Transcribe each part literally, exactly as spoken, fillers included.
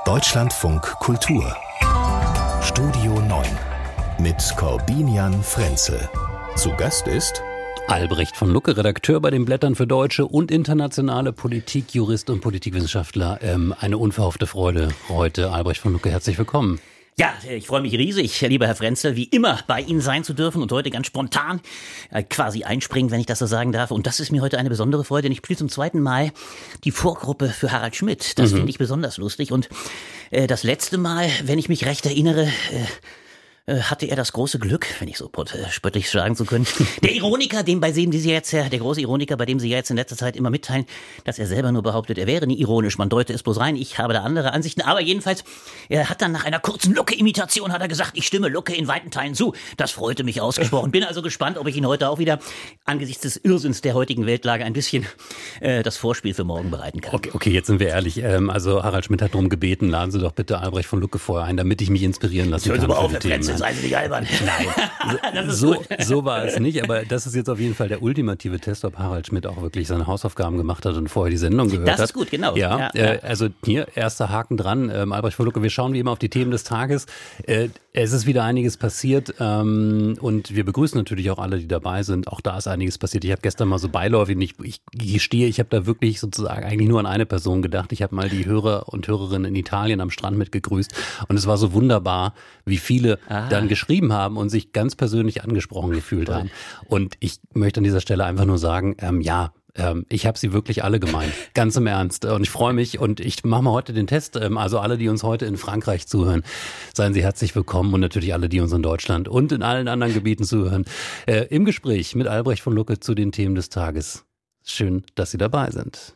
Deutschlandfunk Kultur Studio neun mit Corbinian Frenzel. Zu Gast ist Albrecht von Lucke, Redakteur bei den Blättern für deutsche und internationale Politik, Jurist und Politikwissenschaftler. Ähm, eine unverhoffte Freude heute. Albrecht von Lucke, herzlich willkommen. Ja, ich freue mich riesig, lieber Herr Frenzel, wie immer bei Ihnen sein zu dürfen und heute ganz spontan äh, quasi einspringen, wenn ich das so sagen darf. Und das ist mir heute eine besondere Freude, denn ich spiele zum zweiten Mal die Vorgruppe für Harald Schmidt. Das mhm. finde ich besonders lustig. Und äh, das letzte Mal, wenn ich mich recht erinnere, äh, hatte er das große Glück, wenn ich so spöttisch sagen zu können, der Ironiker, dem bei dem Sie jetzt, der große Ironiker, bei dem Sie jetzt in letzter Zeit immer mitteilen, dass er selber nur behauptet, er wäre nie ironisch. Man deute es bloß rein. Ich habe da andere Ansichten. Aber jedenfalls, er hat dann nach einer kurzen Lucke-Imitation hat er gesagt, ich stimme Lucke in weiten Teilen zu. Das freute mich ausgesprochen. Bin also gespannt, ob ich ihn heute auch wieder angesichts des Irrsinns der heutigen Weltlage ein bisschen äh, das Vorspiel für morgen bereiten kann. Okay, okay, jetzt sind wir ehrlich. Ähm, also Harald Schmidt hat darum gebeten, laden Sie doch bitte Albrecht von Lucke vorher ein, damit ich mich inspirieren lassen kann. Hören Sie mal auf, Herr Frenzel. Seien Sie nicht albern. Nein, so, so war es nicht, aber das ist jetzt auf jeden Fall der ultimative Test, ob Harald Schmidt auch wirklich seine Hausaufgaben gemacht hat und vorher die Sendung gehört hat. Das ist gut, genau. Ja, ja, äh, also hier, erster Haken dran, ähm, Albrecht von Lucke, wir schauen wie immer auf die Themen des Tages. Äh, es ist wieder einiges passiert ähm, und wir begrüßen natürlich auch alle, die dabei sind. Auch da ist einiges passiert. Ich habe gestern mal so beiläufig, ich, ich gestehe, ich habe da wirklich sozusagen eigentlich nur an eine Person gedacht. Ich habe mal die Hörer und Hörerinnen in Italien am Strand mitgegrüßt und es war so wunderbar, wie viele ah. dann geschrieben haben und sich ganz persönlich angesprochen gefühlt haben. Und ich möchte an dieser Stelle einfach nur sagen, ähm, ja, ähm, ich habe sie wirklich alle gemeint, ganz im Ernst. Und ich freue mich und ich mache mal heute den Test. Ähm, also alle, die uns heute in Frankreich zuhören, seien Sie herzlich willkommen und natürlich alle, die uns in Deutschland und in allen anderen Gebieten zuhören. Äh, im Gespräch mit Albrecht von Lucke zu den Themen des Tages. Schön, dass Sie dabei sind.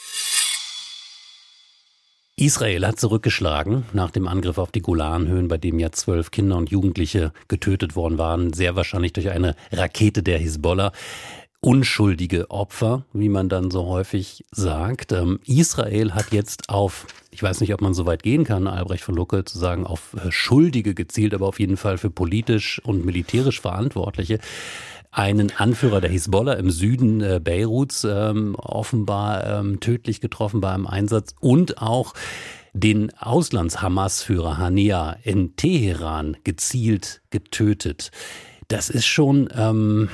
Israel hat zurückgeschlagen nach dem Angriff auf die Golanhöhen, bei dem ja zwölf Kinder und Jugendliche getötet worden waren, sehr wahrscheinlich durch eine Rakete der Hisbollah. Unschuldige Opfer, wie man dann so häufig sagt. Ähm, Israel hat jetzt auf, ich weiß nicht, ob man so weit gehen kann, Albrecht von Lucke, zu sagen, auf äh, Schuldige gezielt, aber auf jeden Fall für politisch und militärisch Verantwortliche, einen Anführer der Hisbollah im Süden äh, Beiruts ähm, offenbar ähm, tödlich getroffen bei einem Einsatz und auch den Auslands-Hamas-Führer Hania in Teheran gezielt getötet. Das ist schon, ähm,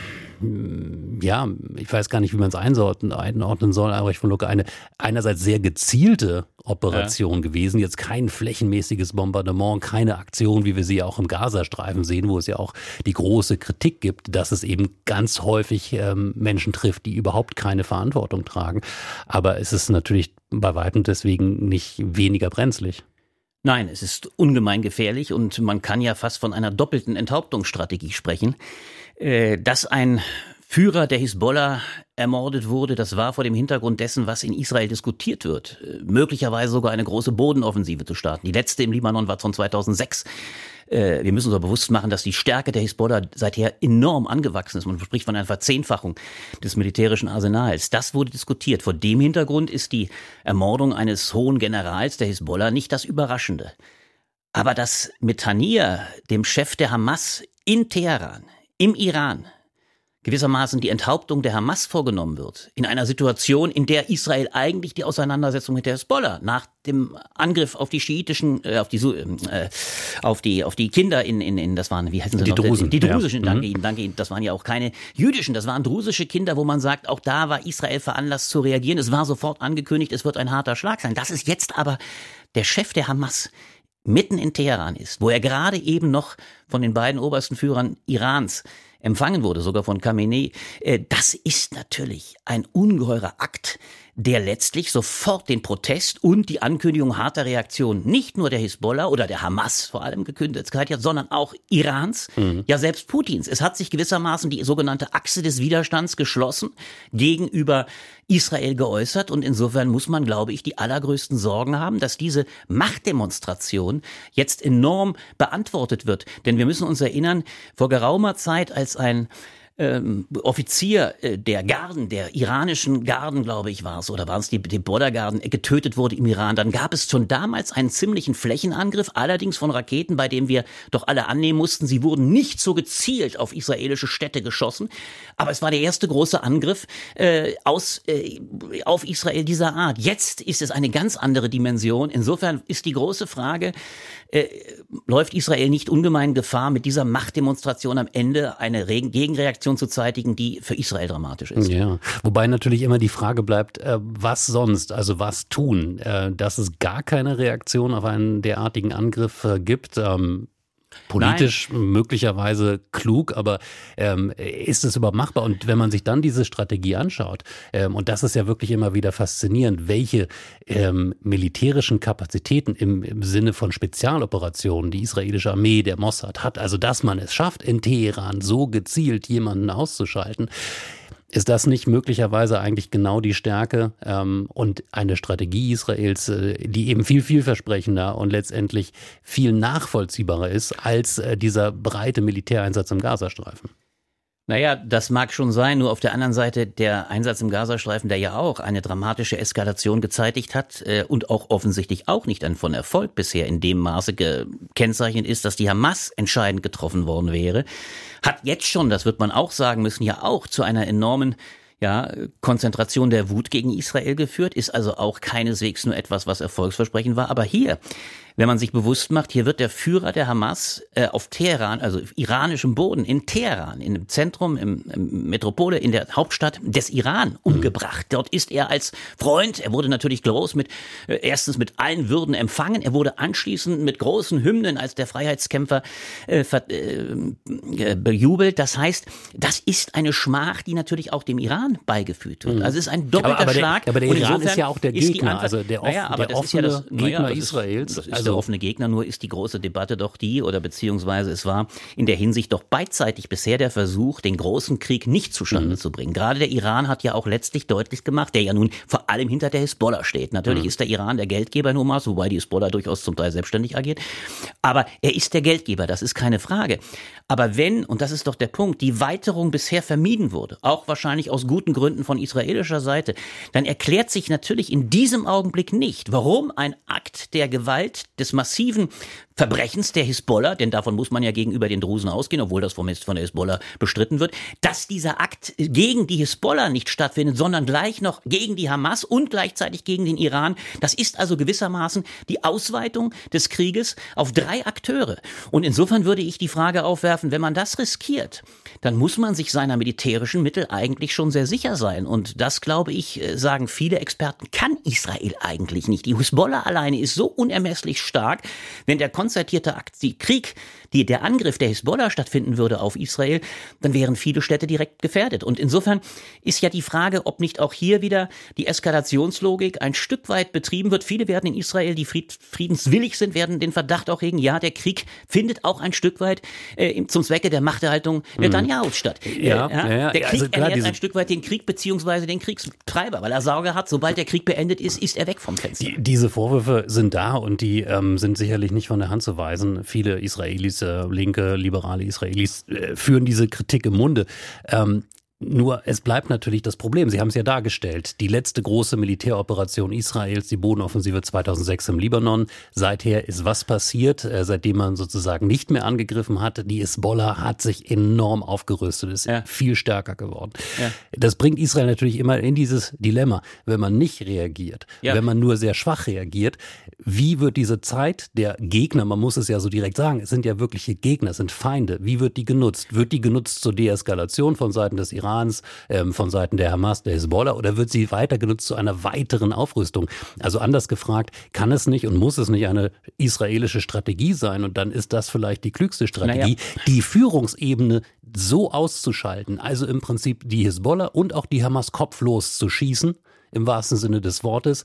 ja, ich weiß gar nicht, wie man es einordnen soll, Albrecht von Lucke, eine einerseits sehr gezielte Operation ja. gewesen, jetzt kein flächenmäßiges Bombardement, keine Aktion, wie wir sie auch im Gazastreifen sehen, wo es ja auch die große Kritik gibt, dass es eben ganz häufig ähm, Menschen trifft, die überhaupt keine Verantwortung tragen. Aber es ist natürlich bei weitem deswegen nicht weniger brenzlig. Nein, es ist ungemein gefährlich und man kann ja fast von einer doppelten Enthauptungsstrategie sprechen. Dass ein Führer der Hisbollah ermordet wurde, das war vor dem Hintergrund dessen, was in Israel diskutiert wird. Möglicherweise sogar eine große Bodenoffensive zu starten. Die letzte im Libanon war von zweitausendsechs. Wir müssen uns aber bewusst machen, dass die Stärke der Hisbollah seither enorm angewachsen ist. Man spricht von einer Verzehnfachung des militärischen Arsenals. Das wurde diskutiert. Vor dem Hintergrund ist die Ermordung eines hohen Generals der Hisbollah nicht das Überraschende. Aber dass mit Hania, dem Chef der Hamas in Teheran, im Iran, gewissermaßen die Enthauptung der Hamas vorgenommen wird, in einer Situation, in der Israel eigentlich die Auseinandersetzung mit der Hisbollah nach dem Angriff auf die schiitischen, äh, auf die äh, auf die auf die Kinder in in in das waren wie heißen sie die noch? Drusen, die drusischen, ja. danke Ihnen, danke Ihnen, das waren ja auch keine jüdischen, das waren drusische Kinder, wo man sagt, auch da war Israel veranlasst zu reagieren. Es war sofort angekündigt, es wird ein harter Schlag sein. Das ist jetzt aber der Chef der Hamas mitten in Teheran ist, wo er gerade eben noch von den beiden obersten Führern Irans empfangen wurde, sogar von Khamenei. Das ist natürlich ein ungeheurer Akt, der letztlich sofort den Protest und die Ankündigung harter Reaktion nicht nur der Hisbollah oder der Hamas vor allem gekündigt hat, sondern auch Irans, mhm. ja selbst Putins. Es hat sich gewissermaßen die sogenannte Achse des Widerstands geschlossen, gegenüber Israel geäußert und insofern muss man, glaube ich, die allergrößten Sorgen haben, dass diese Machtdemonstration jetzt enorm beantwortet wird. Denn wir müssen uns erinnern, vor geraumer Zeit, als ein ähm, Offizier äh, der Garden, der iranischen Garden, glaube ich, war es, oder waren es die, die Border-Garden, getötet wurde im Iran, dann gab es schon damals einen ziemlichen Flächenangriff, allerdings von Raketen, bei dem wir doch alle annehmen mussten, sie wurden nicht so gezielt auf israelische Städte geschossen, aber es war der erste große Angriff äh, aus, äh, auf Israel dieser Art. Jetzt ist es eine ganz andere Dimension. Insofern ist die große Frage, äh, läuft Israel nicht ungemein Gefahr, mit dieser Machtdemonstration am Ende eine Re- Gegenreaktion zu zeitigen, die für Israel dramatisch ist. Ja, wobei natürlich immer die Frage bleibt, äh, was sonst, also was tun, äh, dass es gar keine Reaktion auf einen derartigen Angriff äh, gibt. Ähm Politisch Nein. möglicherweise klug, aber ähm, ist es überhaupt machbar? Und wenn man sich dann diese Strategie anschaut, ähm, und das ist ja wirklich immer wieder faszinierend, welche ähm, militärischen Kapazitäten im, im Sinne von Spezialoperationen die israelische Armee, der Mossad hat, also dass man es schafft, in Teheran so gezielt jemanden auszuschalten, ist das nicht möglicherweise eigentlich genau die Stärke ähm, und eine Strategie Israels, äh, die eben viel vielversprechender und letztendlich viel nachvollziehbarer ist als äh, dieser breite Militäreinsatz im Gazastreifen? Naja, das mag schon sein, nur auf der anderen Seite der Einsatz im Gazastreifen, der ja auch eine dramatische Eskalation gezeitigt hat äh, und auch offensichtlich auch nicht ein von Erfolg bisher in dem Maße gekennzeichnet ist, dass die Hamas entscheidend getroffen worden wäre, hat jetzt schon, das wird man auch sagen müssen, ja auch zu einer enormen ja, Konzentration der Wut gegen Israel geführt, ist also auch keineswegs nur etwas, was erfolgsversprechend war, aber hier, wenn man sich bewusst macht, hier wird der Führer der Hamas äh, auf Teheran, also auf iranischem Boden, in Teheran, in dem Zentrum, im, im Metropole, in der Hauptstadt des Iran umgebracht. Dort ist er als Freund, er wurde natürlich groß mit, äh, erstens mit allen Würden empfangen, er wurde anschließend mit großen Hymnen als der Freiheitskämpfer äh, ver, äh, bejubelt. Das heißt, das ist eine Schmach, die natürlich auch dem Iran beigefügt wird. Also es ist ein doppelter aber, aber Schlag. Der, aber der und Iran ist ja auch der Gegner, Antwort, also der, off, naja, aber der das offene ist ja das, Gegner naja, das Israels. Ist, das ist also der offene Gegner, nur ist die große Debatte doch die, oder beziehungsweise es war in der Hinsicht doch beidseitig bisher der Versuch, den großen Krieg nicht zustande mhm. zu bringen. Gerade der Iran hat ja auch letztlich deutlich gemacht, der ja nun vor allem hinter der Hisbollah steht. Natürlich mhm. ist der Iran der Geldgeber in Hamas, wobei die Hisbollah durchaus zum Teil selbstständig agiert. Aber er ist der Geldgeber, das ist keine Frage. Aber wenn, und das ist doch der Punkt, die Weiterung bisher vermieden wurde, auch wahrscheinlich aus guten Gründen von israelischer Seite, dann erklärt sich natürlich in diesem Augenblick nicht, warum ein Akt der Gewalt, des massiven Verbrechens der Hisbollah, denn davon muss man ja gegenüber den Drusen ausgehen, obwohl das vom von der Hisbollah bestritten wird, dass dieser Akt gegen die Hisbollah nicht stattfindet, sondern gleich noch gegen die Hamas und gleichzeitig gegen den Iran. Das ist also gewissermaßen die Ausweitung des Krieges auf drei Akteure. Und insofern würde ich die Frage aufwerfen, wenn man das riskiert, dann muss man sich seiner militärischen Mittel eigentlich schon sehr sicher sein. Und das, glaube ich, sagen viele Experten, kann Israel eigentlich nicht. Die Hisbollah alleine ist so unermesslich stark, wenn der konzertierte Akt, die Krieg, die, der Angriff der Hisbollah stattfinden würde auf Israel, dann wären viele Städte direkt gefährdet. Und insofern ist ja die Frage, ob nicht auch hier wieder die Eskalationslogik ein Stück weit betrieben wird. Viele werden in Israel, die fried, friedenswillig sind, werden den Verdacht auch hegen, ja, der Krieg findet auch ein Stück weit äh, zum Zwecke der Machterhaltung Netanyahus statt. Ja, äh, ja, ja, der Krieg also klar, ernährt diese ein Stück weit den Krieg beziehungsweise den Kriegstreiber, weil er Sorge hat, sobald der Krieg beendet ist, ist er weg vom Fenster. Die, diese Vorwürfe sind da und die ähm, sind sicherlich nicht von der Hand zu weisen. Viele Israelis, äh, linke, liberale Israelis äh, führen diese Kritik im Munde. Ähm, Nur es bleibt natürlich das Problem, Sie haben es ja dargestellt, die letzte große Militäroperation Israels, die Bodenoffensive zweitausendsechs im Libanon. Seither ist was passiert, äh, seitdem man sozusagen nicht mehr angegriffen hat. Die Hisbollah hat sich enorm aufgerüstet, ist ja. viel stärker geworden. Ja. Das bringt Israel natürlich immer in dieses Dilemma, wenn man nicht reagiert, ja. wenn man nur sehr schwach reagiert. Wie wird diese Zeit der Gegner, man muss es ja so direkt sagen, es sind ja wirkliche Gegner, es sind Feinde, wie wird die genutzt? Wird die genutzt zur Deeskalation von Seiten des Iran? Irans, ähm, von Seiten der Hamas, der Hisbollah, oder wird sie weiter genutzt zu einer weiteren Aufrüstung? Also anders gefragt, kann es nicht und muss es nicht eine israelische Strategie sein? Und dann ist das vielleicht die klügste Strategie, naja. die Führungsebene so auszuschalten, also im Prinzip die Hisbollah und auch die Hamas kopflos zu schießen, im wahrsten Sinne des Wortes,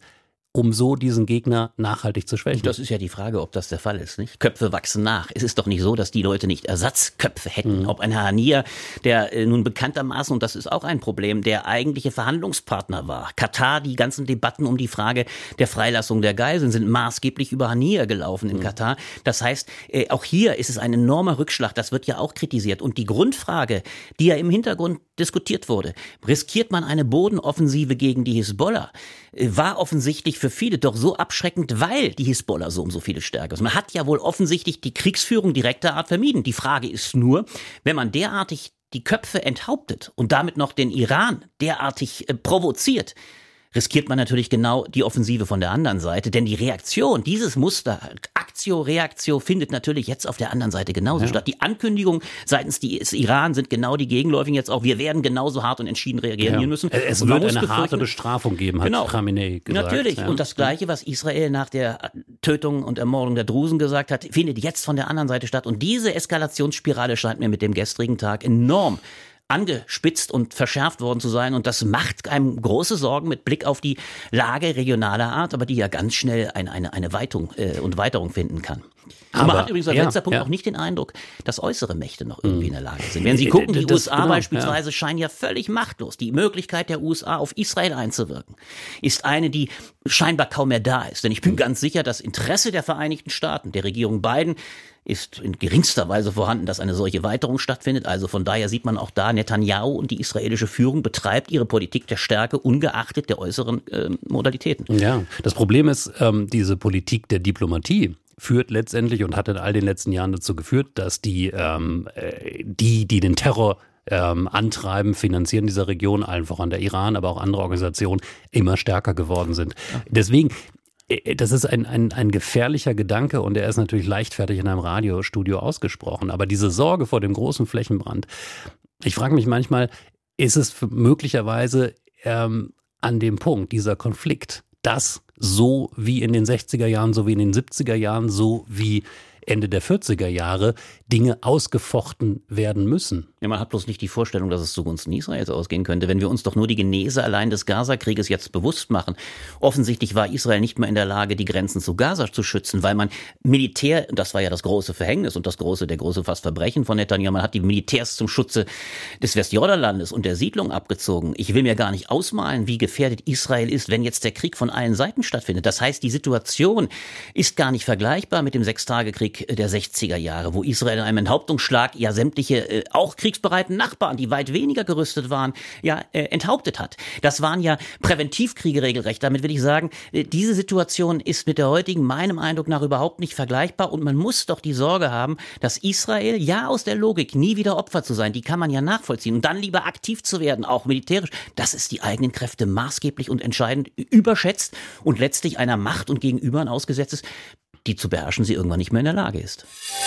um so diesen Gegner nachhaltig zu schwächen. Das ist ja die Frage, ob das der Fall ist, nicht? Köpfe wachsen nach. Es ist doch nicht so, dass die Leute nicht Ersatzköpfe hätten. Mhm. Ob ein Herr Haniyeh, der äh, nun bekanntermaßen, und das ist auch ein Problem, der eigentliche Verhandlungspartner war. Katar, die ganzen Debatten um die Frage der Freilassung der Geiseln sind maßgeblich über Haniyeh gelaufen in mhm. Katar. Das heißt, äh, auch hier ist es ein enormer Rückschlag. Das wird ja auch kritisiert. Und die Grundfrage, die ja im Hintergrund diskutiert wurde, riskiert man eine Bodenoffensive gegen die Hisbollah, äh, war offensichtlich für viele doch so abschreckend, weil die Hisbollah so um so viele stärker ist. Man hat ja wohl offensichtlich die Kriegsführung direkter Art vermieden. Die Frage ist nur, wenn man derartig die Köpfe enthauptet und damit noch den Iran derartig äh, provoziert, riskiert man natürlich genau die Offensive von der anderen Seite. Denn die Reaktion, dieses Muster, Aktio, Reaktio, findet natürlich jetzt auf der anderen Seite genauso ja. statt. Die Ankündigungen seitens des Iran sind genau die gegenläufigen jetzt auch. Wir werden genauso hart und entschieden reagieren ja. müssen. Es wird eine harte Bestrafung geben, hat genau. Khamenei gesagt. Natürlich. Ja. Und das Gleiche, was Israel nach der Tötung und Ermordung der Drusen gesagt hat, findet jetzt von der anderen Seite statt. Und diese Eskalationsspirale scheint mir mit dem gestrigen Tag enorm angespitzt und verschärft worden zu sein. Und das macht einem große Sorgen mit Blick auf die Lage regionaler Art, aber die ja ganz schnell eine, eine, eine Weitung äh, und Weiterung finden kann. Aber, man hat übrigens als ja, letzter Punkt ja. auch nicht den Eindruck, dass äußere Mächte noch irgendwie in der Lage sind. Wenn Sie gucken, die das, U S A genau, beispielsweise ja. scheinen ja völlig machtlos. Die Möglichkeit der U S A auf Israel einzuwirken ist eine, die scheinbar kaum mehr da ist. Denn ich bin ganz sicher, das Interesse der Vereinigten Staaten, der Regierung Biden, ist in geringster Weise vorhanden, dass eine solche Weiterung stattfindet. Also von daher sieht man auch da, Netanyahu und die israelische Führung betreibt ihre Politik der Stärke ungeachtet der äußeren äh, Modalitäten. Ja, das Problem ist, ähm, diese Politik der Diplomatie führt letztendlich und hat in all den letzten Jahren dazu geführt, dass die, ähm, die, die den Terror ähm, antreiben, finanzieren dieser Region, allen voran der Iran, aber auch andere Organisationen, immer stärker geworden sind. Ja. Deswegen, das ist ein, ein, ein gefährlicher Gedanke und er ist natürlich leichtfertig in einem Radiostudio ausgesprochen. Aber diese Sorge vor dem großen Flächenbrand, ich frage mich manchmal, ist es möglicherweise ähm, an dem Punkt, dieser Konflikt, dass so wie in den sechziger Jahren, so wie in den siebziger Jahren, so wie Ende der vierziger Jahre Dinge ausgefochten werden müssen. Ja, man hat bloß nicht die Vorstellung, dass es zugunsten Israels ausgehen könnte. Wenn wir uns doch nur die Genese allein des Gaza-Krieges jetzt bewusst machen. Offensichtlich war Israel nicht mehr in der Lage, die Grenzen zu Gaza zu schützen, weil man Militär, das war ja das große Verhängnis und das große, der große fast Verbrechen von Netanyahu, man hat die Militärs zum Schutze des Westjordanlandes und der Siedlung abgezogen. Ich will mir gar nicht ausmalen, wie gefährdet Israel ist, wenn jetzt der Krieg von allen Seiten stattfindet. Das heißt, die Situation ist gar nicht vergleichbar mit dem Sechstagekrieg der sechziger Jahre, wo Israel in einem Enthauptungsschlag ja sämtliche, äh, auch kriegsbereiten Nachbarn, die weit weniger gerüstet waren, ja äh, enthauptet hat. Das waren ja Präventivkriege regelrecht. Damit will ich sagen, äh, diese Situation ist mit der heutigen meinem Eindruck nach überhaupt nicht vergleichbar und man muss doch die Sorge haben, dass Israel, ja aus der Logik, nie wieder Opfer zu sein, die kann man ja nachvollziehen und dann lieber aktiv zu werden, auch militärisch, das ist die eigenen Kräfte maßgeblich und entscheidend überschätzt und letztlich einer Macht und Gegenübern ausgesetzt ist, die zu beherrschen sie irgendwann nicht mehr in der Lage ist.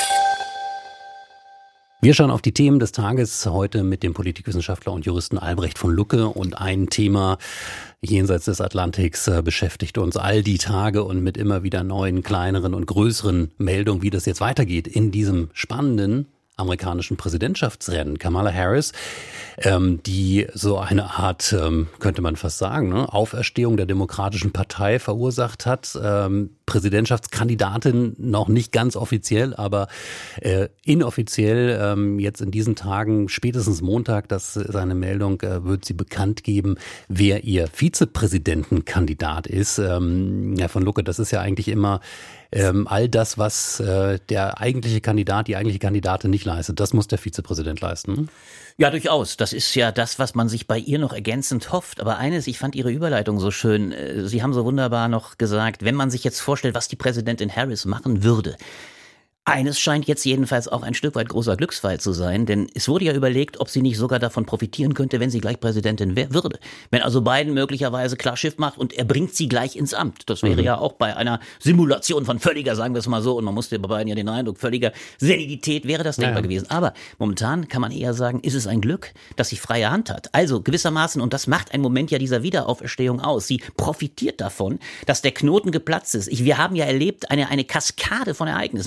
Wir schauen auf die Themen des Tages heute mit dem Politikwissenschaftler und Juristen Albrecht von Lucke und ein Thema jenseits des Atlantiks äh, beschäftigt uns all die Tage und mit immer wieder neuen, kleineren und größeren Meldungen, wie das jetzt weitergeht in diesem spannenden amerikanischen Präsidentschaftsrennen. Kamala Harris, ähm, die so eine Art, ähm, könnte man fast sagen, ne, Auferstehung der Demokratischen Partei verursacht hat. Ähm, Präsidentschaftskandidatin noch nicht ganz offiziell, aber äh, inoffiziell ähm, jetzt in diesen Tagen, spätestens Montag, das ist eine Meldung, äh, wird sie bekannt geben, wer ihr Vizepräsidentenkandidat ist. Ähm, Herr von Lucke, das ist ja eigentlich immer Ähm, all das, was äh, der eigentliche Kandidat, die eigentliche Kandidatin nicht leistet, das muss der Vizepräsident leisten. Ja, durchaus. Das ist ja das, was man sich bei ihr noch ergänzend hofft. Aber eines, ich fand Ihre Überleitung so schön. Sie haben so wunderbar noch gesagt, wenn man sich jetzt vorstellt, was die Präsidentin Harris machen würde. Eines scheint jetzt jedenfalls auch ein Stück weit großer Glücksfall zu sein, denn es wurde ja überlegt, ob sie nicht sogar davon profitieren könnte, wenn sie gleich Präsidentin würde. Wenn also Biden möglicherweise klar Schiff macht und er bringt sie gleich ins Amt. Das wäre mhm. ja auch bei einer Simulation von völliger, sagen wir es mal so, und man musste bei Biden ja den Eindruck, völliger Senilität wäre das denkbar ja. gewesen. Aber momentan kann man eher sagen, ist es ein Glück, dass sie freie Hand hat. Also gewissermaßen, und das macht einen Moment ja dieser Wiederauferstehung aus, sie profitiert davon, dass der Knoten geplatzt ist. Ich, wir haben ja erlebt eine, eine Kaskade von Ereignissen. Wenn wir uns nur bewusst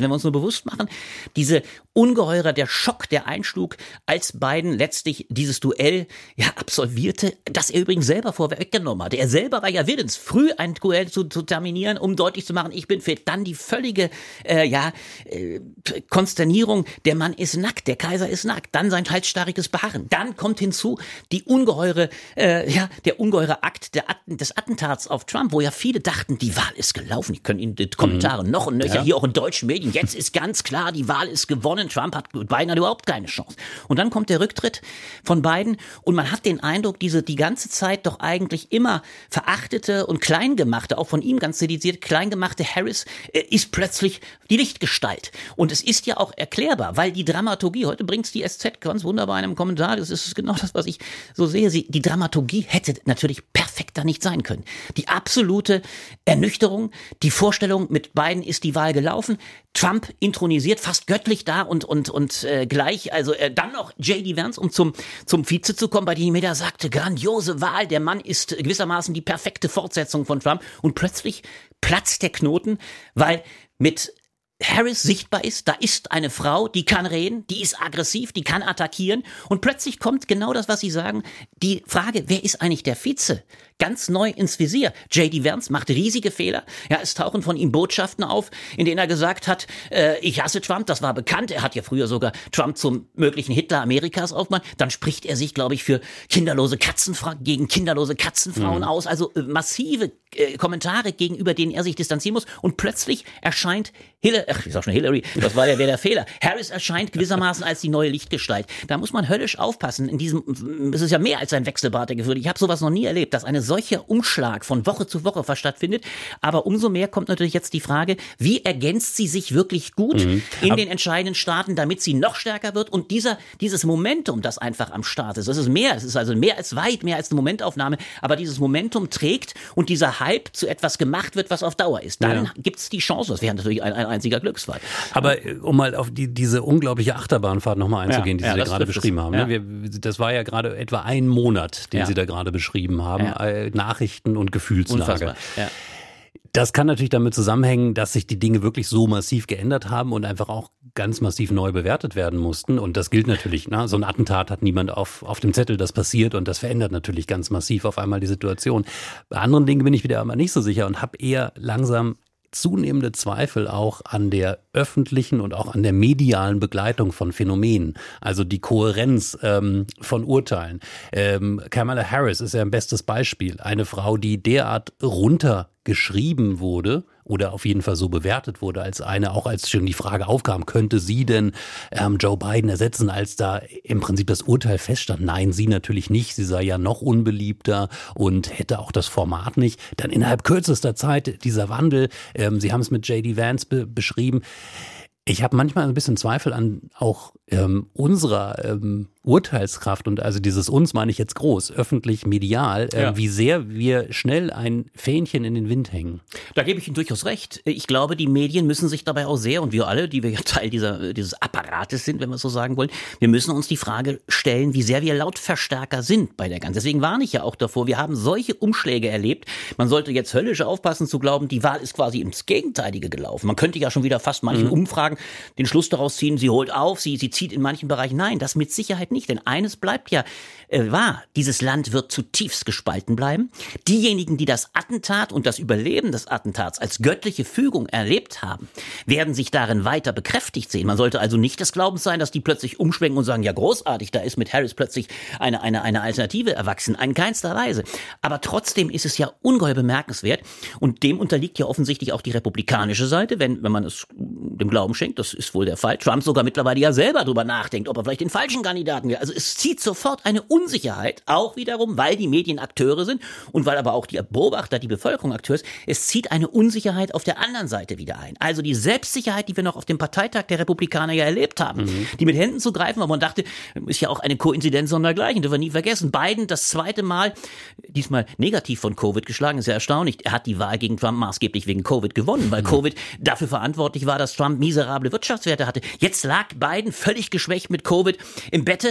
bewusst machen, diese Ungeheurer, der Schock, der einschlug, als Biden letztlich dieses Duell ja absolvierte, das er übrigens selber vorweggenommen hatte. Er selber war ja willens, früh ein Duell zu, zu terminieren, um deutlich zu machen, ich bin fit. Dann die völlige äh, ja äh, Konsternierung, der Mann ist nackt, der Kaiser ist nackt. Dann sein halsstarriges Beharren. Dann kommt hinzu die ungeheure, äh, ja, der ungeheure Akt der At- des Attentats auf Trump, wo ja viele dachten, die Wahl ist gelaufen. Ich kann Ihnen die Kommentare mhm. noch und nöcher, ja. hier auch in deutschen Medien. Jetzt ist ganz klar, die Wahl ist gewonnen. Trump hat, Biden hat überhaupt keine Chance. Und dann kommt der Rücktritt von Biden und man hat den Eindruck, diese die ganze Zeit doch eigentlich immer verachtete und kleingemachte, auch von ihm ganz dediziert kleingemachte Harris äh, ist plötzlich die Lichtgestalt. Und es ist ja auch erklärbar, weil die Dramaturgie, heute bringt's die S Z ganz wunderbar in einem Kommentar, das ist genau das, was ich so sehe, sie, die Dramaturgie hätte natürlich perfekter nicht sein können. Die absolute Ernüchterung, die Vorstellung, mit Biden ist die Wahl gelaufen, Trump intronisiert, fast göttlich da und und und äh, gleich, also äh, dann noch J D Vance, um zum zum Vize zu kommen, bei dem jeder sagte, grandiose Wahl, der Mann ist gewissermaßen die perfekte Fortsetzung von Trump und plötzlich platzt der Knoten, weil mit Harris sichtbar ist, da ist eine Frau, die kann reden, die ist aggressiv, die kann attackieren und plötzlich kommt genau das, was Sie sagen, die Frage, wer ist eigentlich der Vize? Ganz neu ins Visier. J D Vance macht riesige Fehler. Ja, es tauchen von ihm Botschaften auf, in denen er gesagt hat, äh, ich hasse Trump, das war bekannt. Er hat ja früher sogar Trump zum möglichen Hitler Amerikas aufgemacht. Dann spricht er sich, glaube ich, für kinderlose Katzenfrauen, gegen kinderlose Katzenfrauen mhm. aus. Also äh, massive äh, Kommentare, gegenüber denen er sich distanzieren muss. Und plötzlich erscheint Hillary, ach, ich sag schon Hillary, das war ja der Fehler. Harris erscheint gewissermaßen als die neue Lichtgestalt. Da muss man höllisch aufpassen. In diesem, es ist ja mehr als ein Wechselbad der Gefühle. Ich habe sowas noch nie erlebt, dass eine solcher Umschlag von Woche zu Woche stattfindet. Aber umso mehr kommt natürlich jetzt die Frage, wie ergänzt sie sich wirklich gut mhm. in Aber den entscheidenden Staaten, damit sie noch stärker wird? Und dieser, dieses Momentum, das einfach am Start ist, das ist mehr, es ist also mehr als weit, mehr als eine Momentaufnahme, aber dieses Momentum trägt und dieser Hype zu etwas gemacht wird, was auf Dauer ist. Dann ja. gibt es die Chance, das wäre natürlich ein, ein einziger Glücksfall. Aber um mal auf die, diese unglaubliche Achterbahnfahrt nochmal einzugehen, ja, die ja, Sie gerade beschrieben haben. Ja. Ne? Wir, das war ja gerade etwa ein Monat, den ja. Sie da gerade beschrieben haben. Ja. Nachrichten und Gefühlslage. Ja. Das kann natürlich damit zusammenhängen, dass sich die Dinge wirklich so massiv geändert haben und einfach auch ganz massiv neu bewertet werden mussten. Und das gilt natürlich, ne? So ein Attentat hat niemand auf, auf dem Zettel, das passiert und das verändert natürlich ganz massiv auf einmal die Situation. Bei anderen Dingen bin ich wieder aber nicht so sicher und habe eher langsam zunehmende Zweifel auch an der öffentlichen und auch an der medialen Begleitung von Phänomenen. Also die Kohärenz ähm, von Urteilen. Ähm, Kamala Harris ist ja ein bestes Beispiel. Eine Frau, die derart runtergeschrieben wurde oder auf jeden Fall so bewertet wurde als eine, auch als schon die Frage aufkam, könnte sie denn ähm, Joe Biden ersetzen, als da im Prinzip das Urteil feststand? Nein, sie natürlich nicht. Sie sei ja noch unbeliebter und hätte auch das Format nicht. Dann innerhalb kürzester Zeit dieser Wandel, ähm, Sie haben es mit J D Vance be- beschrieben. Ich habe manchmal ein bisschen Zweifel an auch ähm, unserer ähm, Urteilskraft und also dieses uns meine ich jetzt groß, öffentlich, medial, äh, ja. wie sehr wir schnell ein Fähnchen in den Wind hängen. Da gebe ich Ihnen durchaus recht. Ich glaube, die Medien müssen sich dabei auch sehr, und wir alle, die wir ja Teil dieser, dieses Apparates sind, wenn wir es so sagen wollen, wir müssen uns die Frage stellen, wie sehr wir Lautverstärker sind bei der ganzen. Deswegen warne ich ja auch davor, wir haben solche Umschläge erlebt. Man sollte jetzt höllisch aufpassen zu glauben, die Wahl ist quasi ins Gegenteilige gelaufen. Man könnte ja schon wieder fast manchen mhm. Umfragen den Schluss daraus ziehen, sie holt auf, sie, sie zieht in manchen Bereichen. Nein, das mit Sicherheit nicht. Denn eines bleibt ja äh, wahr. Dieses Land wird zutiefst gespalten bleiben. Diejenigen, die das Attentat und das Überleben des Attentats als göttliche Fügung erlebt haben, werden sich darin weiter bekräftigt sehen. Man sollte also nicht des Glaubens sein, dass die plötzlich umschwenken und sagen, ja großartig, da ist mit Harris plötzlich eine, eine, eine Alternative erwachsen. In keinster Weise. Aber trotzdem ist es ja ungeheuer bemerkenswert und dem unterliegt ja offensichtlich auch die republikanische Seite, wenn, wenn man es dem Glauben schenkt, das ist wohl der Fall. Trump sogar mittlerweile ja selber drüber nachdenkt, ob er vielleicht den falschen Kandidaten will. Also es zieht sofort eine Unsicherheit, auch wiederum, weil die Medien Akteure sind und weil aber auch die Beobachter, die Bevölkerung Akteur ist, es zieht eine Unsicherheit auf der anderen Seite wieder ein. Also die Selbstsicherheit, die wir noch auf dem Parteitag der Republikaner ja erlebt haben, mhm. die mit Händen zu greifen, aber man dachte, ist ja auch eine Koinzidenz sondergleichen, dürfen wir nie vergessen. Biden das zweite Mal, diesmal negativ von Covid geschlagen, ist ja erstaunlich. Er hat die Wahl gegen Trump maßgeblich wegen Covid gewonnen, weil mhm. Covid dafür verantwortlich war, dass Trump miserable Wirtschaftswerte hatte. Jetzt lag Biden völlig geschwächt mit Covid im Bette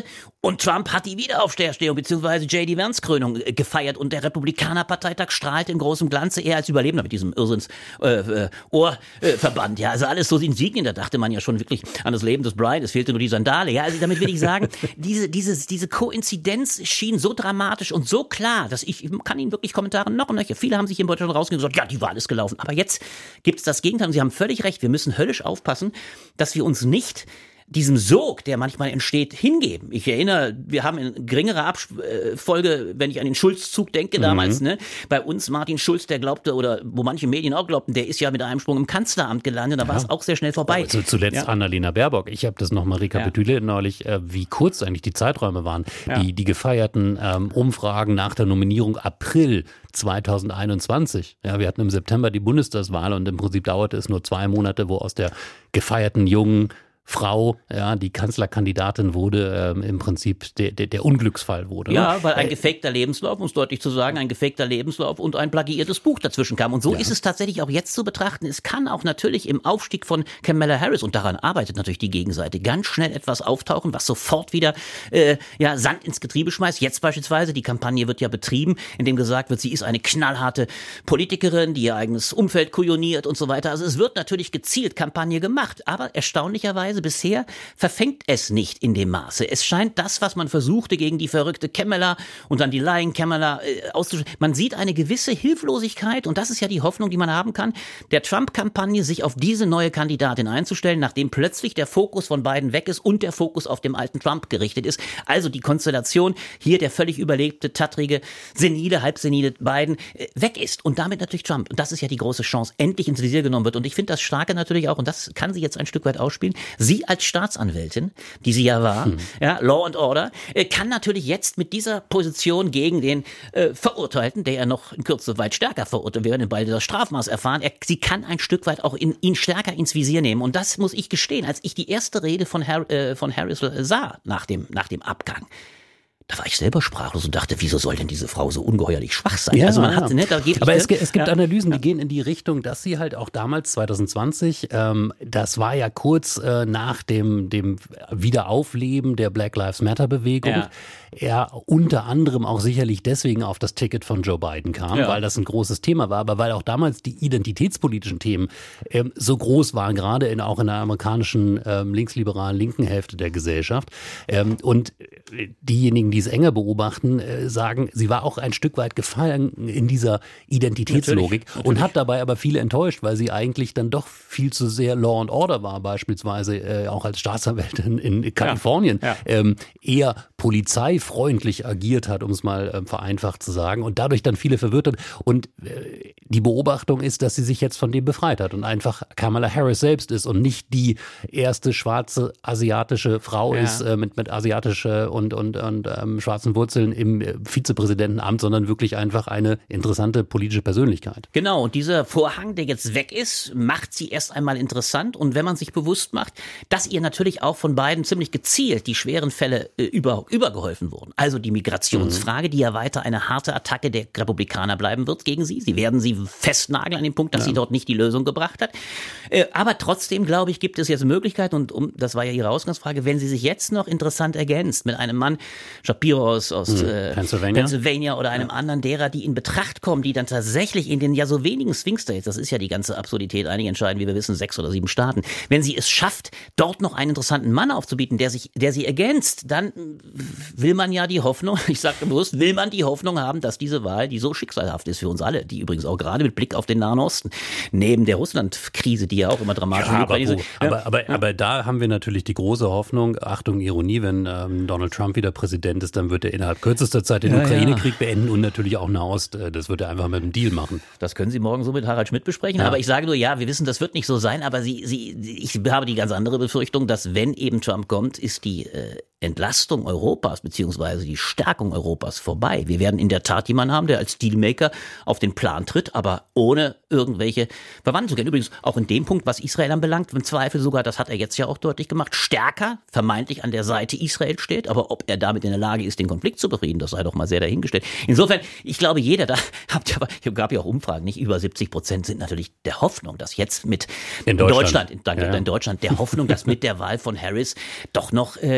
Und Trump hat die Wiederaufstehung bzw. J D. Vance Krönung äh, gefeiert und der Republikanerparteitag strahlte in großem Glanze, er als Überlebender mit diesem Irrsinns äh, äh, Ohrverband. Ja, also alles so Insignien, da dachte man ja schon wirklich an das Leben des Brian, es fehlte nur die Sandale. Ja, also damit will ich sagen, diese, diese, diese Koinzidenz schien so dramatisch und so klar, dass ich, ich kann Ihnen wirklich Kommentare noch und nöcher. Viele haben sich in Deutschland rausgegeben und gesagt, ja, die Wahl ist gelaufen. Aber jetzt gibt es das Gegenteil und Sie haben völlig recht, wir müssen höllisch aufpassen, dass wir uns nicht diesem Sog, der manchmal entsteht, hingeben. Ich erinnere, wir haben in geringerer Abfolge, wenn ich an den Schulz-Zug denke damals, mhm. ne, bei uns Martin Schulz, der glaubte, oder wo manche Medien auch glaubten, der ist ja mit einem Sprung im Kanzleramt gelandet, da ja. war es auch sehr schnell vorbei. Also zuletzt ja. Annalena Baerbock. Ich habe das nochmal rekapituliert ja. neulich, äh, wie kurz eigentlich die Zeiträume waren. Ja. Die, die gefeierten ähm, Umfragen nach der Nominierung April zwanzig einundzwanzig. Ja, wir hatten im September die Bundestagswahl und im Prinzip dauerte es nur zwei Monate, wo aus der gefeierten jungen Frau, ja, die Kanzlerkandidatin wurde, ähm, im Prinzip der, der, der Unglücksfall wurde. Ja, ne? weil ein gefakter Lebenslauf, um es deutlich zu sagen, ein gefakter Lebenslauf und ein plagiiertes Buch dazwischen kam. Und so ja. ist es tatsächlich auch jetzt zu betrachten. Es kann auch natürlich im Aufstieg von Kamala Harris, und daran arbeitet natürlich die Gegenseite, ganz schnell etwas auftauchen, was sofort wieder äh, ja, Sand ins Getriebe schmeißt. Jetzt beispielsweise, die Kampagne wird ja betrieben, indem gesagt wird, sie ist eine knallharte Politikerin, die ihr eigenes Umfeld kujoniert und so weiter. Also es wird natürlich gezielt Kampagne gemacht, aber erstaunlicherweise bisher verfängt es nicht in dem Maße. Es scheint das, was man versuchte gegen die verrückte Kamala und dann die Lying Kamala äh, auszuschalten. Man sieht eine gewisse Hilflosigkeit und das ist ja die Hoffnung, die man haben kann, der Trump-Kampagne sich auf diese neue Kandidatin einzustellen, nachdem plötzlich der Fokus von beiden weg ist und der Fokus auf dem alten Trump gerichtet ist. Also die Konstellation, hier der völlig überlegte, tattrige, senile, halbsenile Biden äh, weg ist und damit natürlich Trump. Und das ist ja die große Chance, endlich ins Visier genommen wird. Und ich finde das Starke natürlich auch, und das kann sie jetzt ein Stück weit ausspielen, sie als Staatsanwältin, die sie ja war, hm. ja, Law and Order, äh, kann natürlich jetzt mit dieser Position gegen den äh, Verurteilten, der ja noch in Kürze weit stärker verurteilt wird, bald das Strafmaß erfahren, er, sie kann ein Stück weit auch in, ihn stärker ins Visier nehmen. Und das muss ich gestehen, als ich die erste Rede von, Har- äh, von Harris sah nach dem, nach dem Abgang, da war ich selber sprachlos und dachte, wieso soll denn diese Frau so ungeheuerlich schwach sein? Ja, also man ja. hatte, ne, da gebe ich Aber ne? es, es gibt ja. Analysen, die ja. gehen in die Richtung, dass sie halt auch damals zwanzig zwanzig, ähm, das war ja kurz äh, nach dem, dem Wiederaufleben der Black Lives Matter Bewegung, ja. er unter anderem auch sicherlich deswegen auf das Ticket von Joe Biden kam, ja. weil das ein großes Thema war, aber weil auch damals die identitätspolitischen Themen ähm, so groß waren, gerade in, auch in der amerikanischen ähm, linksliberalen linken Hälfte der Gesellschaft. Ähm, und diejenigen, die es enger beobachten, sagen, sie war auch ein Stück weit gefallen in dieser Identitätslogik natürlich, natürlich. und hat dabei aber viele enttäuscht, weil sie eigentlich dann doch viel zu sehr Law and Order war, beispielsweise äh, auch als Staatsanwältin in Kalifornien, ja, ja. Ähm, eher polizeifreundlich agiert hat, um es mal äh, vereinfacht zu sagen und dadurch dann viele verwirrt hat. Und äh, die Beobachtung ist, dass sie sich jetzt von dem befreit hat und einfach Kamala Harris selbst ist und nicht die erste schwarze asiatische Frau ja. ist äh, mit, mit asiatischer und, und, und ähm, schwarzen Wurzeln im Vizepräsidentenamt, sondern wirklich einfach eine interessante politische Persönlichkeit. Genau, und dieser Vorhang, der jetzt weg ist, macht sie erst einmal interessant. Und wenn man sich bewusst macht, dass ihr natürlich auch von beiden ziemlich gezielt die schweren Fälle äh, über, übergeholfen wurden. Also die Migrationsfrage, mhm. die ja weiter eine harte Attacke der Republikaner bleiben wird gegen sie. Sie werden sie festnageln an dem Punkt, dass ja. sie dort nicht die Lösung gebracht hat. Äh, aber trotzdem, glaube ich, gibt es jetzt Möglichkeiten, und um, das war ja Ihre Ausgangsfrage, wenn sie sich jetzt noch interessant ergänzt mit einem Mann, Shapiro aus, aus mhm. äh, Pennsylvania. Pennsylvania oder einem ja. anderen derer, die in Betracht kommen, die dann tatsächlich in den ja so wenigen Swing States, das ist ja die ganze Absurdität, einige entscheiden, wie wir wissen, sechs oder sieben Staaten, wenn sie es schafft, dort noch einen interessanten Mann aufzubieten, der sich, der sie ergänzt, dann will man ja die Hoffnung, ich sage bewusst, will man die Hoffnung haben, dass diese Wahl, die so schicksalhaft ist für uns alle, die übrigens auch gerade mit Blick auf den Nahen Osten, neben der Russland-Krise, die ja auch immer dramatisch ja, ist. Aber, ja. aber, aber, aber da haben wir natürlich die große Hoffnung, Achtung, Ironie, wenn ähm, Donald Trump wieder Präsident ist, dann wird er innerhalb kürzester Zeit den ja, Ukraine-Krieg ja. beenden und natürlich auch Nahost. Das wird er einfach mit einem Deal machen. Das können Sie morgen so mit Harald Schmidt besprechen. Ja. Aber ich sage nur, ja, wir wissen, das wird nicht so sein. Aber Sie, Sie, ich habe die ganz andere Befürchtung, dass wenn eben Trump kommt, ist die äh, Entlastung Europas beziehungsweise die Stärkung Europas vorbei. Wir werden in der Tat jemanden haben, der als Dealmaker auf den Plan tritt, aber ohne irgendwelche Verwandten zu kennen. Übrigens auch in dem Punkt, was Israel anbelangt, im Zweifel sogar, das hat er jetzt ja auch deutlich gemacht, stärker vermeintlich an der Seite Israel steht. Aber ob er damit in der Lage ist, den Konflikt zu befrieden, das sei doch mal sehr dahingestellt. Insofern, ich glaube, jeder da, habt ihr aber, es gab ja auch Umfragen, nicht über siebzig Prozent sind natürlich der Hoffnung, dass jetzt mit in Deutschland, Deutschland danke, ja, ja. in Deutschland, der Hoffnung, dass mit der Wahl von Harris doch noch äh, der Schalter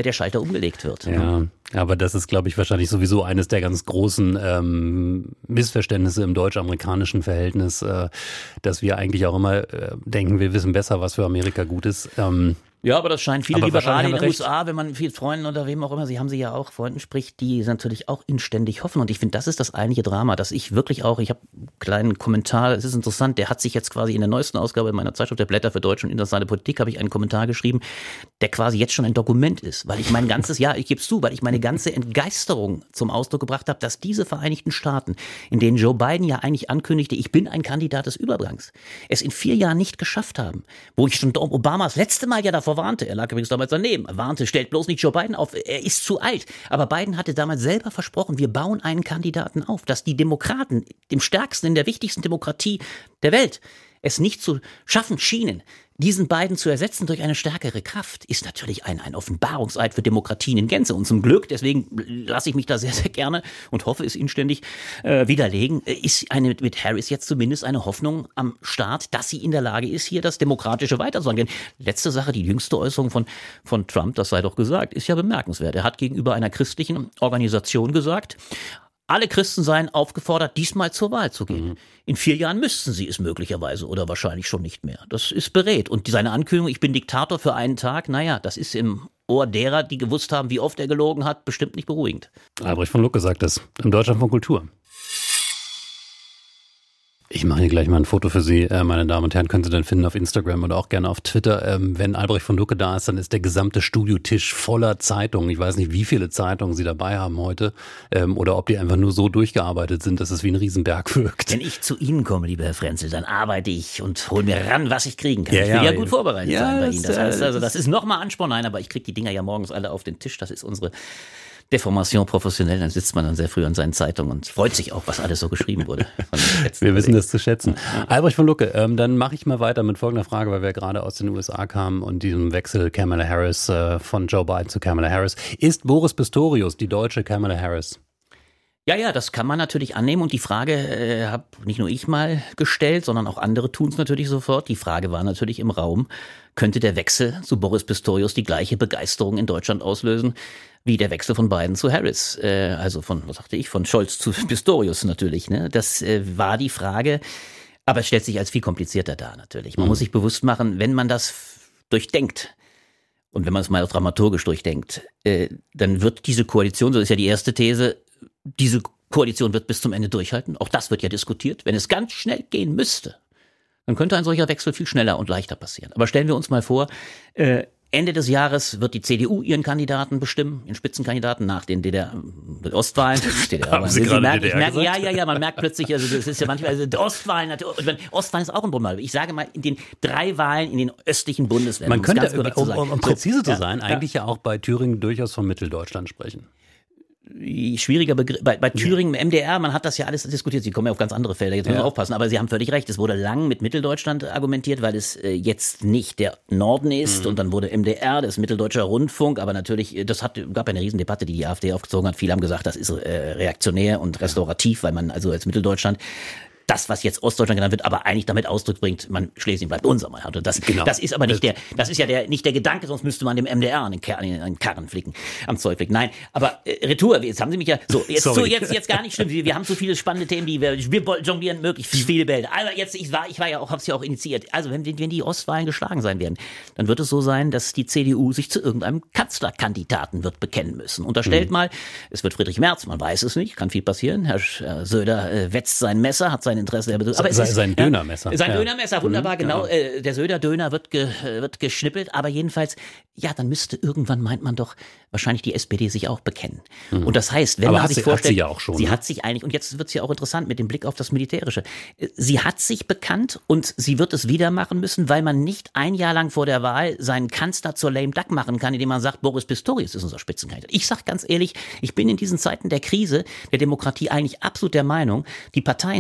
umgelegt wird. Ja, aber das ist, glaube ich, wahrscheinlich sowieso eines der ganz großen ähm, Missverständnisse im deutsch-amerikanischen Verhältnis, äh, dass wir eigentlich auch immer äh, denken, wir wissen besser, was für Amerika gut ist. Ähm, Ja, aber das scheinen viele Aber Liberale in wahrscheinlich den haben wir U S A, wenn man mit Freunden oder wem auch immer, sie haben sie ja auch, Freunden spricht, die natürlich auch inständig hoffen. Und ich finde, das ist das eigentliche Drama, dass ich wirklich auch, ich habe einen kleinen Kommentar, es ist interessant, der hat sich jetzt quasi in der neuesten Ausgabe meiner Zeitschrift der Blätter für Deutsche und internationale Politik, habe ich einen Kommentar geschrieben, der quasi jetzt schon ein Dokument ist, weil ich mein ganzes Jahr, ich gebe es zu, weil ich meine ganze Entgeisterung zum Ausdruck gebracht habe, dass diese Vereinigten Staaten, in denen Joe Biden ja eigentlich ankündigte, ich bin ein Kandidat des Übergangs, es in vier Jahren nicht geschafft haben, wo ich schon Obama das letzte Mal ja davor warnte, er lag übrigens damals daneben, er warnte, stellt bloß nicht Joe Biden auf, er ist zu alt. Aber Biden hatte damals selber versprochen, wir bauen einen Kandidaten auf, dass die Demokraten, dem stärksten in der wichtigsten Demokratie der Welt, es nicht zu schaffen schienen, diesen beiden zu ersetzen durch eine stärkere Kraft, ist natürlich ein, ein Offenbarungseid für Demokratien in Gänze. Und zum Glück, deswegen lasse ich mich da sehr, sehr gerne und hoffe es inständig äh, widerlegen, ist eine mit Harris jetzt zumindest eine Hoffnung am Start, dass sie in der Lage ist, hier das Demokratische weiterzusagen. Denn letzte Sache, die jüngste Äußerung von, von Trump, das sei doch gesagt, ist ja bemerkenswert. Er hat gegenüber einer christlichen Organisation gesagt, alle Christen seien aufgefordert, diesmal zur Wahl zu gehen. Mhm. In vier Jahren müssten sie es möglicherweise oder wahrscheinlich schon nicht mehr. Das ist berät. Und seine Ankündigung, ich bin Diktator für einen Tag, naja, das ist im Ohr derer, die gewusst haben, wie oft er gelogen hat, bestimmt nicht beruhigend. Albrecht von Lucke sagt das im Deutschlandfunk Kultur. Ich mache hier gleich mal ein Foto für Sie, meine Damen und Herren, können Sie dann finden auf Instagram oder auch gerne auf Twitter. Wenn Albrecht von Lucke da ist, dann ist der gesamte Studiotisch voller Zeitungen. Ich weiß nicht, wie viele Zeitungen Sie dabei haben heute oder ob die einfach nur so durchgearbeitet sind, dass es wie ein Riesenberg wirkt. Wenn ich zu Ihnen komme, lieber Herr Frenzel, dann arbeite ich und hole mir ran, was ich kriegen kann. Ja, ich will ja, ja gut vorbereitet ja, sein bei das, Ihnen. Das heißt also, das ist nochmal Ansporn. Nein, aber ich kriege die Dinger ja morgens alle auf den Tisch. Das ist unsere Deformation professionell, dann sitzt man dann sehr früh an seinen Zeitungen und freut sich auch, was alles so geschrieben wurde. Wir wissen das zu schätzen. Albrecht von Lucke, ähm, dann mache ich mal weiter mit folgender Frage, weil wir gerade aus den U S A kamen und diesem Wechsel Kamala Harris äh, von Joe Biden zu Kamala Harris. Ist Boris Pistorius die deutsche Kamala Harris? Ja, ja, das kann man natürlich annehmen und die Frage äh, habe nicht nur ich mal gestellt, sondern auch andere tun es natürlich sofort. Die Frage war natürlich im Raum, könnte der Wechsel zu Boris Pistorius die gleiche Begeisterung in Deutschland auslösen wie der Wechsel von Biden zu Harris, äh, also von, was sagte ich, von Scholz zu Pistorius natürlich. Ne? Das äh, war die Frage, aber es stellt sich als viel komplizierter dar natürlich. Man mhm. muss sich bewusst machen, wenn man das durchdenkt und wenn man es mal dramaturgisch durchdenkt, äh, dann wird diese Koalition, so ist ja die erste These, diese Koalition wird bis zum Ende durchhalten. Auch das wird ja diskutiert. Wenn es ganz schnell gehen müsste, dann könnte ein solcher Wechsel viel schneller und leichter passieren. Aber stellen wir uns mal vor, äh, Ende des Jahres wird die C D U ihren Kandidaten bestimmen, ihren Spitzenkandidaten nach den D D R-Ostwahlen. D D R, Haben Sie Sie gerade merken, D D R ich merke, gesagt? ja, ja, ja, man merkt plötzlich, also das ist ja manchmal, also die Ostwahlen, natürlich, Ostwahlen ist auch ein Problem. Ich sage mal, in den drei Wahlen in den östlichen Bundesländern. Man könnte, ganz korrekt um, zu sein. um, um präzise so, zu ja, sein, eigentlich ja. ja auch bei Thüringen durchaus von Mitteldeutschland sprechen. Schwieriger Begriff. Bei, bei Thüringen, M D R, man hat das ja alles diskutiert. Sie kommen ja auf ganz andere Felder, jetzt müssen wir ja. aufpassen. Aber Sie haben völlig recht. Es wurde lang mit Mitteldeutschland argumentiert, weil es äh, jetzt nicht der Norden ist. Mhm. Und dann wurde M D R, das ist Mitteldeutscher Rundfunk. Aber natürlich, das hat, gab eine Riesendebatte, die die AfD aufgezogen hat. Viele haben gesagt, das ist äh, reaktionär und restaurativ, weil man also als Mitteldeutschland das, was jetzt Ostdeutschland genannt wird, aber eigentlich damit Ausdruck bringt, man Schlesien bleibt unser. Man hatte das, genau. das ist aber nicht der, das ist ja der, nicht der Gedanke, sonst müsste man dem M D R an den, Ker, an den Karren flicken, am Zeug flicken. Nein, aber äh, Retour, jetzt haben Sie mich ja, so, jetzt, so, jetzt, jetzt gar nicht schlimm. Wir, wir haben so viele spannende Themen, die wir, wir jonglieren möglichst viele Bälle. Aber jetzt, ich war, ich war ja auch, hab's ja auch initiiert. Also, wenn, wenn die Ostwahlen geschlagen sein werden, dann wird es so sein, dass die C D U sich zu irgendeinem Kanzlerkandidaten wird bekennen müssen. Unterstellt mhm. mal, es wird Friedrich Merz, man weiß es nicht, kann viel passieren. Herr Söder äh, wetzt sein Messer, hat sein Interesse, aber es ist, sein Dönermesser. Sein ja. Dönermesser, wunderbar, mhm, genau. Äh, der Söder-Döner wird, ge, wird geschnippelt, aber jedenfalls, ja, dann müsste irgendwann, meint man doch, wahrscheinlich die S P D sich auch bekennen. Mhm. Und das heißt, wenn aber man sich sie, vorstellt, hat sie ja auch schon. Sie ne? hat sich eigentlich, und jetzt wird es ja auch interessant mit dem Blick auf das Militärische, sie hat sich bekannt und sie wird es wieder machen müssen, weil man nicht ein Jahr lang vor der Wahl seinen Kanzler zur lame duck machen kann, indem man sagt, Boris Pistorius ist unser Spitzenkandidat. Ich sag ganz ehrlich, ich bin in diesen Zeiten der Krise der Demokratie eigentlich absolut der Meinung, die Parteien sollten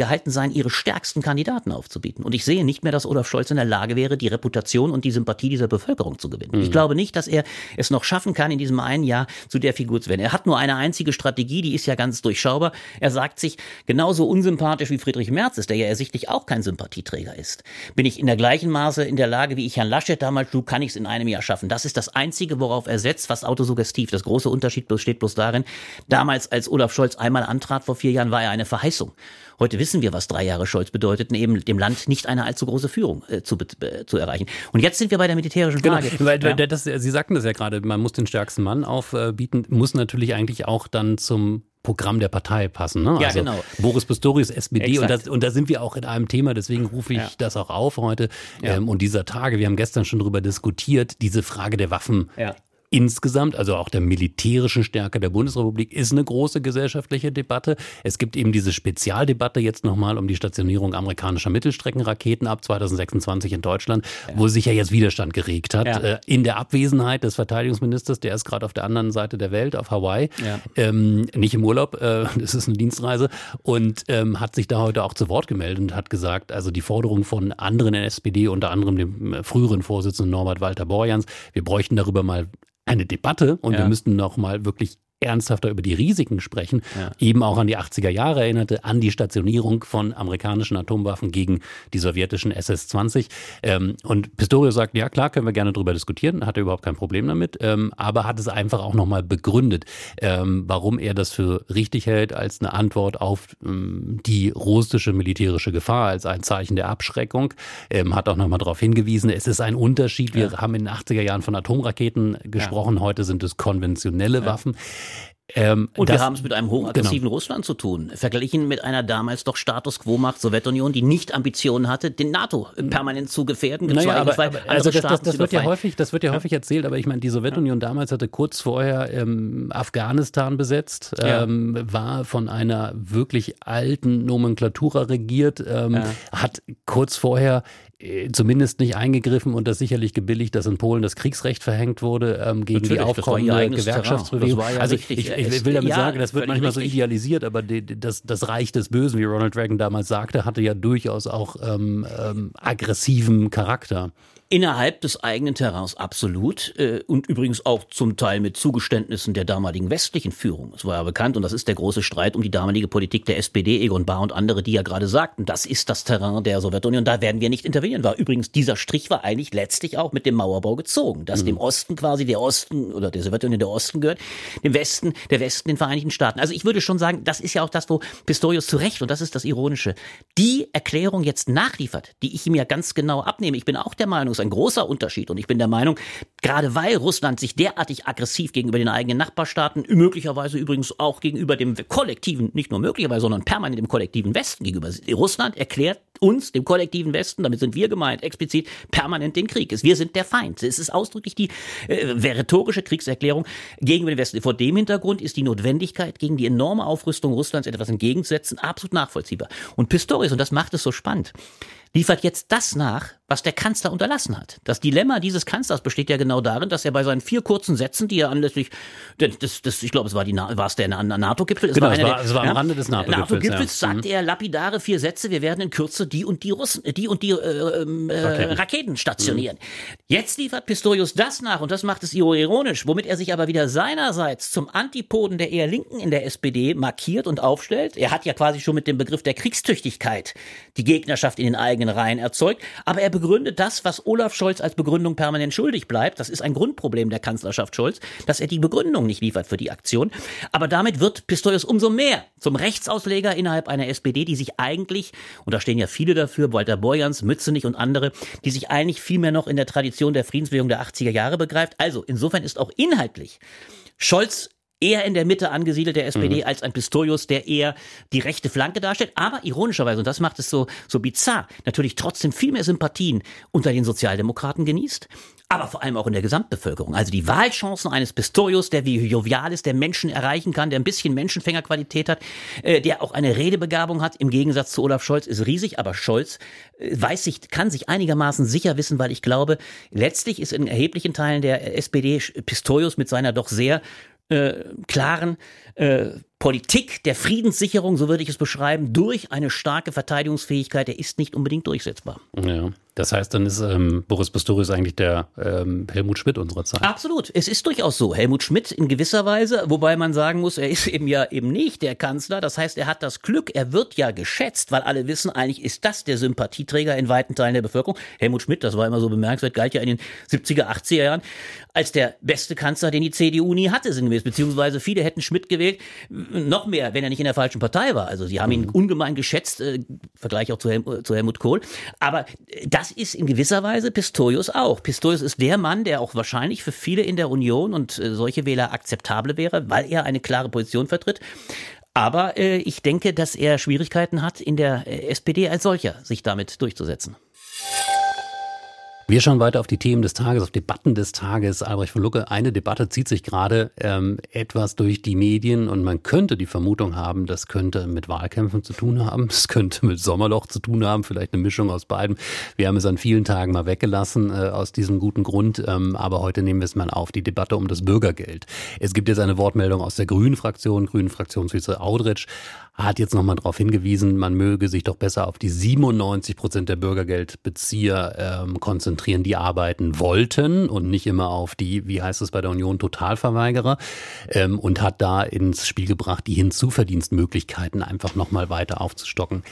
gehalten sein, ihre stärksten Kandidaten aufzubieten. Und ich sehe nicht mehr, dass Olaf Scholz in der Lage wäre, die Reputation und die Sympathie dieser Bevölkerung zu gewinnen. Mhm. Ich glaube nicht, dass er es noch schaffen kann, in diesem einen Jahr zu der Figur zu werden. Er hat nur eine einzige Strategie, die ist ja ganz durchschaubar. Er sagt sich, genauso unsympathisch wie Friedrich Merz ist, der ja ersichtlich auch kein Sympathieträger ist, bin ich in der gleichen Maße in der Lage, wie ich Herrn Laschet damals schlug, kann ich es in einem Jahr schaffen. Das ist das Einzige, worauf er setzt, fast autosuggestiv. Das große Unterschied besteht bloß darin, damals, als Olaf Scholz einmal antrat vor vier Jahren, war er eine Verheißung. Heute wissen wir, was drei Jahre Scholz bedeuteten, eben dem Land nicht eine allzu große Führung äh, zu, äh, zu erreichen. Und jetzt sind wir bei der militärischen Frage. Genau, weil, ja. das, Sie sagten das ja gerade, man muss den stärksten Mann aufbieten, muss natürlich eigentlich auch dann zum Programm der Partei passen. Ne? Ja, also genau. Boris Pistorius, S P D, und, das, und da sind wir auch in einem Thema, deswegen rufe ich ja. das auch auf heute. Ja. Ähm, und dieser Tage, wir haben gestern schon darüber diskutiert, diese Frage der Waffen. Ja. Insgesamt, also auch der militärischen Stärke der Bundesrepublik, ist eine große gesellschaftliche Debatte. Es gibt eben diese Spezialdebatte jetzt nochmal um die Stationierung amerikanischer Mittelstreckenraketen ab zwanzig sechsundzwanzig in Deutschland, ja. wo sich ja jetzt Widerstand geregt hat. Ja. In der Abwesenheit des Verteidigungsministers, der ist gerade auf der anderen Seite der Welt, auf Hawaii, ja. ähm, nicht im Urlaub, äh, das ist eine Dienstreise, und ähm, hat sich da heute auch zu Wort gemeldet und hat gesagt, also die Forderung von anderen in der S P D, unter anderem dem früheren Vorsitzenden Norbert Walter-Borjans, wir bräuchten darüber mal eine Debatte und ja. wir müssten noch mal wirklich ernsthafter über die Risiken sprechen, ja. eben auch an die achtziger Jahre erinnerte, an die Stationierung von amerikanischen Atomwaffen gegen die sowjetischen S S zwanzig. Ähm, und Pistorius sagt, ja klar, können wir gerne drüber diskutieren, hat er überhaupt kein Problem damit, ähm, aber hat es einfach auch nochmal begründet, ähm, warum er das für richtig hält, als eine Antwort auf ähm, die russische militärische Gefahr, als ein Zeichen der Abschreckung, ähm, hat auch nochmal darauf hingewiesen, es ist ein Unterschied, wir ja. haben in den achtziger Jahren von Atomraketen gesprochen, ja. heute sind es konventionelle ja. Waffen. Ähm, und das, wir haben es mit einem hochaggressiven genau. Russland zu tun, verglichen mit einer damals doch Status-Quo-Macht Sowjetunion, die nicht Ambitionen hatte, den NATO permanent zu gefährden. Naja, aber, aber, also das, das, das wird ja häufig, das wird ja, ja häufig erzählt, aber ich meine, die Sowjetunion ja. damals hatte kurz vorher ähm, Afghanistan besetzt, ja. ähm, war von einer wirklich alten Nomenklatura regiert, ähm, ja. hat kurz vorher zumindest nicht eingegriffen und das sicherlich gebilligt, dass in Polen das Kriegsrecht verhängt wurde ähm, gegen Natürlich, die aufkommende Gewerkschaftsbewegung. Ja also ich, ich, ich will damit ja, sagen, das wird manchmal richtig. so idealisiert, aber die, das, das Reich des Bösen, wie Ronald Reagan damals sagte, hatte ja durchaus auch ähm, ähm, aggressiven Charakter. Innerhalb des eigenen Terrains absolut äh, und übrigens auch zum Teil mit Zugeständnissen der damaligen westlichen Führung. Es war ja bekannt und das ist der große Streit um die damalige Politik der S P D, Egon Bahr und andere, die ja gerade sagten, das ist das Terrain der Sowjetunion, da werden wir nicht intervenieren. War übrigens, dieser Strich war eigentlich letztlich auch mit dem Mauerbau gezogen, dass mhm. dem Osten quasi der Osten oder der Sowjetunion der Osten gehört, dem Westen, der Westen den Vereinigten Staaten. Also ich würde schon sagen, das ist ja auch das, wo Pistorius zu Recht, und das ist das Ironische, die Erklärung jetzt nachliefert, die ich ihm ja ganz genau abnehme. Ich bin auch der Meinung, ein großer Unterschied. Und ich bin der Meinung, gerade weil Russland sich derartig aggressiv gegenüber den eigenen Nachbarstaaten, möglicherweise übrigens auch gegenüber dem kollektiven, nicht nur möglicherweise, sondern permanent dem kollektiven Westen gegenüber. Russland erklärt uns, dem kollektiven Westen, damit sind wir gemeint, explizit permanent den Krieg. Wir sind der Feind. Es ist ausdrücklich die äh, rhetorische Kriegserklärung gegenüber dem Westen. Vor dem Hintergrund ist die Notwendigkeit, gegen die enorme Aufrüstung Russlands etwas entgegenzusetzen, absolut nachvollziehbar. Und Pistorius, und das macht es so spannend, liefert jetzt das nach, was der Kanzler unterlassen hat. Das Dilemma dieses Kanzlers besteht ja genau darin, dass er bei seinen vier kurzen Sätzen, die er anlässlich, das, das, ich glaube, es war die, war es der NATO-Gipfel? Genau, war es war, es war am ja, Rande des NATO-Gipfels. NATO-Gipfels ja. sagte er lapidare vier Sätze, wir werden in Kürze die und die Russen, die und die äh, äh, Raketen. Raketen stationieren. Mhm. Jetzt liefert Pistorius das nach, und das macht es ironisch, womit er sich aber wieder seinerseits zum Antipoden der eher Linken in der S P D markiert und aufstellt. Er hat ja quasi schon mit dem Begriff der Kriegstüchtigkeit die Gegnerschaft in den eigenen Reihen erzeugt, aber er begründet das, was Olaf Scholz als Begründung permanent schuldig bleibt. Das ist ein Grundproblem der Kanzlerschaft Scholz, dass er die Begründung nicht liefert für die Aktion. Aber damit wird Pistorius umso mehr zum Rechtsausleger innerhalb einer S P D, die sich eigentlich, und da stehen ja viele dafür, Walter Borjans, Mützenich und andere, die sich eigentlich viel mehr noch in der Tradition der Friedensbewegung der achtziger Jahre begreift. Also insofern ist auch inhaltlich Scholz eher in der Mitte angesiedelt der S P D mhm. als ein Pistorius, der eher die rechte Flanke darstellt, aber ironischerweise, und das macht es so, so bizarr, natürlich trotzdem viel mehr Sympathien unter den Sozialdemokraten genießt, aber vor allem auch in der Gesamtbevölkerung. Also die Wahlchancen eines Pistorius, der wie jovial ist, der Menschen erreichen kann, der ein bisschen Menschenfängerqualität hat, äh, der auch eine Redebegabung hat, im Gegensatz zu Olaf Scholz, ist riesig, aber Scholz äh, weiß sich, kann sich einigermaßen sicher wissen, weil ich glaube, letztlich ist in erheblichen Teilen der S P D Pistorius mit seiner doch sehr äh, klaren äh, Politik der Friedenssicherung, so würde ich es beschreiben, durch eine starke Verteidigungsfähigkeit, der ist nicht unbedingt durchsetzbar. Ja. Das heißt, dann ist ähm, Boris Pistorius eigentlich der ähm, Helmut Schmidt unserer Zeit. Absolut, es ist durchaus so. Helmut Schmidt in gewisser Weise, wobei man sagen muss, er ist eben ja eben nicht der Kanzler. Das heißt, er hat das Glück, er wird ja geschätzt, weil alle wissen, eigentlich ist das der Sympathieträger in weiten Teilen der Bevölkerung. Helmut Schmidt, das war immer so bemerkenswert, galt ja in den siebziger, achtziger Jahren als der beste Kanzler, den die C D U nie hatte, sinngemäß. Beziehungsweise viele hätten Schmidt gewählt, noch mehr, wenn er nicht in der falschen Partei war. Also sie haben ihn ungemein geschätzt, äh, Vergleich auch zu, Hel- zu Helmut Kohl. Aber das ist in gewisser Weise Pistorius auch. Pistorius ist der Mann, der auch wahrscheinlich für viele in der Union und äh, solche Wähler akzeptabel wäre, weil er eine klare Position vertritt. Aber äh, ich denke, dass er Schwierigkeiten hat, in der äh, S P D als solcher sich damit durchzusetzen. Wir schauen weiter auf die Themen des Tages, auf Debatten des Tages. Albrecht von Lucke, eine Debatte zieht sich gerade ähm, etwas durch die Medien und man könnte die Vermutung haben, das könnte mit Wahlkämpfen zu tun haben, es könnte mit Sommerloch zu tun haben, vielleicht eine Mischung aus beidem. Wir haben es an vielen Tagen mal weggelassen äh, aus diesem guten Grund, ähm, aber heute nehmen wir es mal auf, die Debatte um das Bürgergeld. Es gibt jetzt eine Wortmeldung aus der Grünen-Fraktion, Grünen-Fraktionsvize Audretsch hat jetzt nochmal darauf hingewiesen, man möge sich doch besser auf die siebenundneunzig Prozent der Bürgergeldbezieher ähm, konzentrieren, die arbeiten wollten und nicht immer auf die, wie heißt es bei der Union, Totalverweigerer, ähm, und hat da ins Spiel gebracht, die Hinzuverdienstmöglichkeiten einfach nochmal weiter aufzustocken.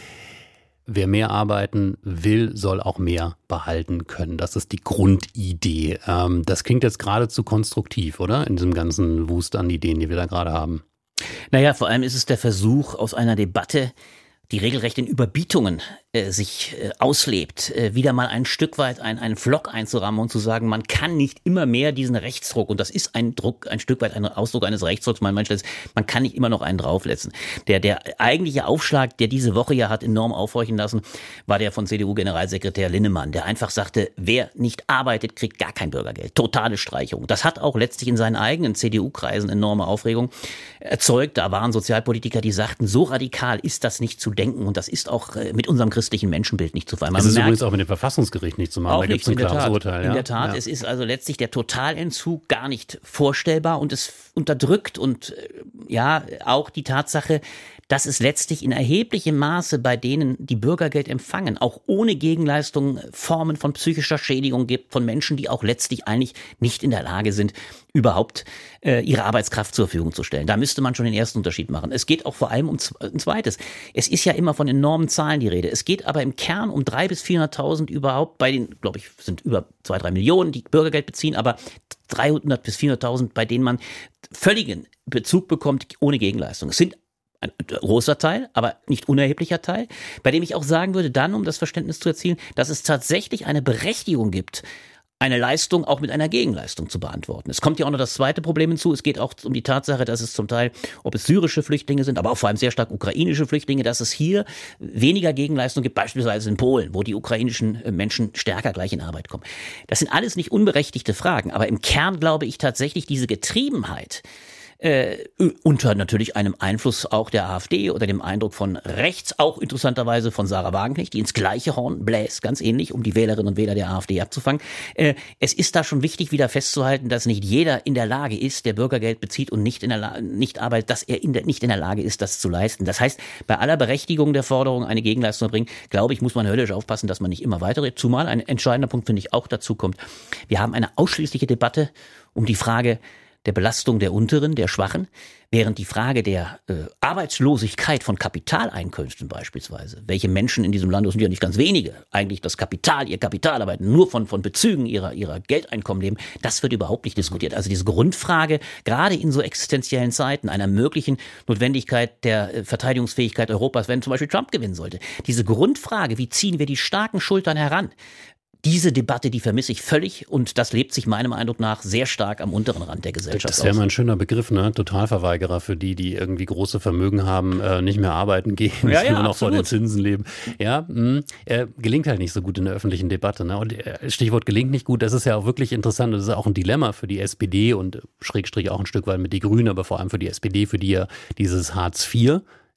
Wer mehr arbeiten will, soll auch mehr behalten können. Das ist die Grundidee. Ähm, das klingt jetzt geradezu konstruktiv, oder? In diesem ganzen Wust an Ideen, die wir da gerade haben. Naja, vor allem ist es der Versuch aus einer Debatte, die regelrecht in Überbietungen äh, sich äh, auslebt, äh, wieder mal ein Stück weit ein, einen Flock einzurammen und zu sagen, man kann nicht immer mehr diesen Rechtsdruck, und das ist ein Druck, ein Stück weit ein Ausdruck eines Rechtsdrucks, man, man kann nicht immer noch einen draufsetzen. Der, der eigentliche Aufschlag, der diese Woche ja hat enorm aufhorchen lassen, war der von C D U-Generalsekretär Linnemann, der einfach sagte, wer nicht arbeitet, kriegt gar kein Bürgergeld. Totale Streichung. Das hat auch letztlich in seinen eigenen C D U-Kreisen enorme Aufregung erzeugt. Da waren Sozialpolitiker, die sagten, so radikal ist das nicht zu denken, und das ist auch äh, mit unserem christlichen Menschenbild nicht zu vereinbaren. Das ist merkt, übrigens auch mit dem Verfassungsgericht nicht zu machen. Auch da gibt es ein klares Urteil. Ja? In der Tat, ja. Es ist also letztlich der Totalentzug gar nicht vorstellbar und es unterdrückt und äh, ja, auch die Tatsache, dass es letztlich in erheblichem Maße bei denen, die Bürgergeld empfangen, auch ohne Gegenleistung Formen von psychischer Schädigung gibt, von Menschen, die auch letztlich eigentlich nicht in der Lage sind, überhaupt äh, ihre Arbeitskraft zur Verfügung zu stellen. Da müsste man schon den ersten Unterschied machen. Es geht auch vor allem um ein zweites. Es ist ja immer von enormen Zahlen die Rede. Es geht aber im Kern um dreihunderttausend bis vierhunderttausend überhaupt, bei den, glaube ich, sind über zwei, drei Millionen, die Bürgergeld beziehen, aber dreihundert bis vierhunderttausend, bei denen man völligen Bezug bekommt ohne Gegenleistung. Es sind ein großer Teil, aber nicht unerheblicher Teil, bei dem ich auch sagen würde, dann, um das Verständnis zu erzielen, dass es tatsächlich eine Berechtigung gibt, eine Leistung auch mit einer Gegenleistung zu beantworten. Es kommt ja auch noch das zweite Problem hinzu. Es geht auch um die Tatsache, dass es zum Teil, ob es syrische Flüchtlinge sind, aber auch vor allem sehr stark ukrainische Flüchtlinge, dass es hier weniger Gegenleistung gibt, beispielsweise in Polen, wo die ukrainischen Menschen stärker gleich in Arbeit kommen. Das sind alles nicht unberechtigte Fragen, aber im Kern glaube ich tatsächlich diese Getriebenheit, Äh, unter natürlich einem Einfluss auch der AfD oder dem Eindruck von rechts, auch interessanterweise von Sarah Wagenknecht, die ins gleiche Horn bläst, ganz ähnlich, um die Wählerinnen und Wähler der AfD abzufangen. Äh, es ist da schon wichtig, wieder festzuhalten, dass nicht jeder in der Lage ist, der Bürgergeld bezieht und nicht in der La- nicht arbeitet, dass er in der, nicht in der Lage ist, das zu leisten. Das heißt, bei aller Berechtigung der Forderung, eine Gegenleistung zu bringen, glaube ich, muss man höllisch aufpassen, dass man nicht immer weiterredet. Zumal ein entscheidender Punkt, finde ich, auch dazu kommt. Wir haben eine ausschließliche Debatte um die Frage der Belastung der Unteren, der Schwachen, während die Frage der äh, Arbeitslosigkeit von Kapitaleinkünften beispielsweise, welche Menschen in diesem Land, das sind ja nicht ganz wenige, eigentlich das Kapital, ihr Kapital arbeiten, nur von, von Bezügen ihrer, ihrer Geldeinkommen leben, das wird überhaupt nicht diskutiert. Also diese Grundfrage, gerade in so existenziellen Zeiten, einer möglichen Notwendigkeit der äh, Verteidigungsfähigkeit Europas, wenn zum Beispiel Trump gewinnen sollte, diese Grundfrage, wie ziehen wir die starken Schultern heran, diese Debatte, die vermisse ich völlig, und das lebt sich meinem Eindruck nach sehr stark am unteren Rand der Gesellschaft aus. Das wäre mal ein schöner Begriff, ne? Totalverweigerer für die, die irgendwie große Vermögen haben, äh, nicht mehr arbeiten gehen, ja, ja, nur noch absolut. von den Zinsen leben. Ja, mh, äh, gelingt halt nicht so gut in der öffentlichen Debatte. Ne? Und äh, Stichwort gelingt nicht gut, das ist ja auch wirklich interessant. Das ist auch ein Dilemma für die S P D und Schrägstrich auch ein Stück weit mit die Grünen, aber vor allem für die S P D, für die ja dieses Hartz vier